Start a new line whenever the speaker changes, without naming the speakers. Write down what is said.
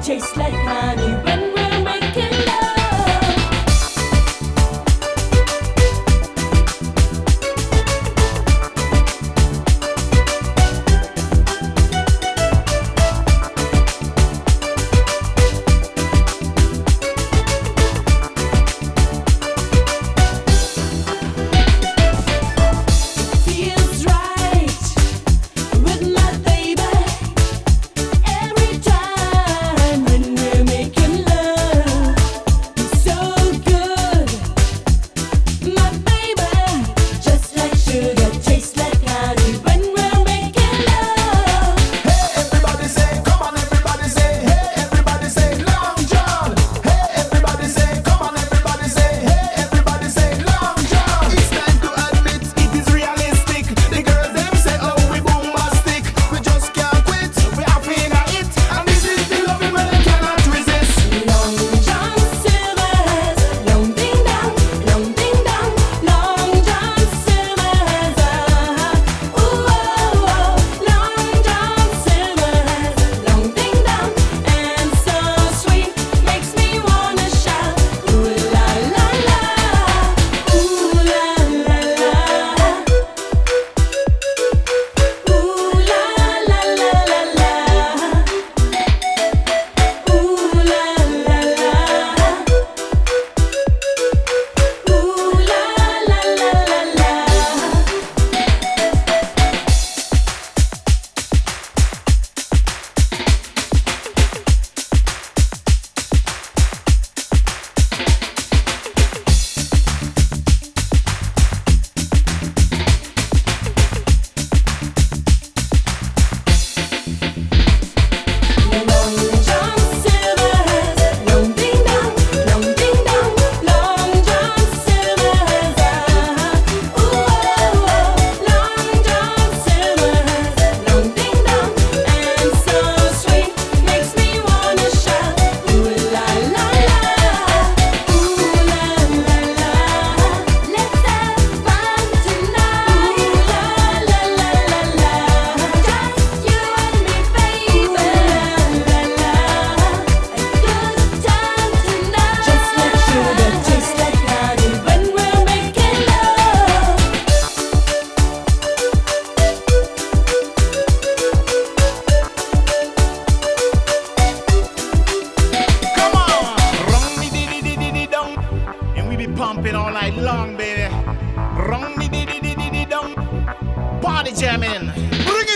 tastes like honey when we're making love. Feels right with my baby every time when we're making love. So good, my baby, just like sugar, tastes like honey when we're making love.
Hey, everybody say, come on, everybody say, hey, everybody say, Long John. Hey, everybody say, come on, everybody say, hey, everybody say, Long John. It's time to admit it is realistic. The girls them say, oh, we bombastic. We just can't quit. We are feeling it, and this is the loving when they cannot resist.
Long John Silver's, long ding dong, long ding dong, Long John Silver's, ooh oh oh, Long John Silver's, long ding dong, and so sweet, makes me wanna shout, ooh la la la, ooh la la la, ooh la la la la la, ooh la la la, ooh la la la la Long John Silver's, long ding dong, long ding dong, Long John Silver's, ooh oh oh, Long John Silver's, long ding dong, and so sweet, makes me wanna shout, ooh la la la, ooh la la la, let's have fun tonight, ooh la la la la la, just you and me, baby, la la la, a good time tonight, just like sugar, tastes like honey when we're making love.
Come on, rung me diddy diddy diddy dong, and we be pumping all night long, baby. Rung me diddy diddy diddy dong, party jamming.